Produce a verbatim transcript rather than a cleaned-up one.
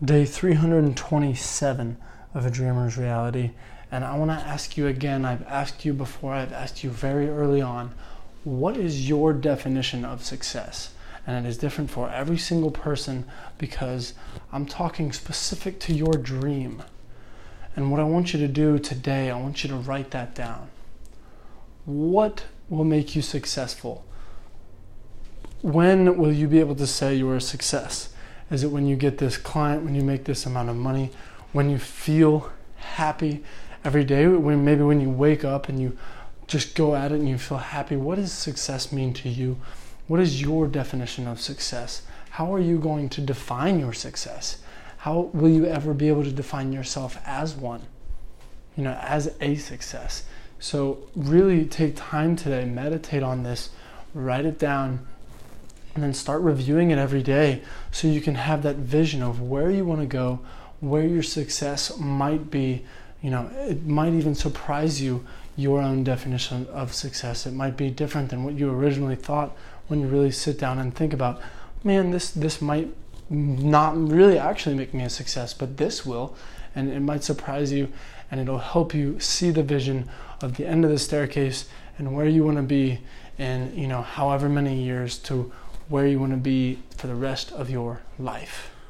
Day three hundred twenty-seven of A Dreamer's Reality, and I want to ask you again, I've asked you before, I've asked you very early on, what is your definition of success? And it is different for every single person because I'm talking specific to your dream. And what I want you to do today, I want you to write that down. What will make you successful? When will you be able to say you are a success? Is it when you get this client, when you make this amount of money, when you feel happy every day, when maybe when you wake up and you just go at it and you feel happy? What does success mean to you? What is your definition of success? How are you going to define your success? How will you ever be able to define yourself as one? You know, as a success. So really take time today, meditate on this, write it down, and then start reviewing it every day so you can have that vision of where you want to go, where your success might be. You know, it might even surprise you, your own definition of success. It might be different than what you originally thought when you really sit down and think about, man, this, this might not really actually make me a success, but this will, and it might surprise you, and it'll help you see the vision of the end of the staircase and where you want to be in, you know, however many years to where you want to be for the rest of your life.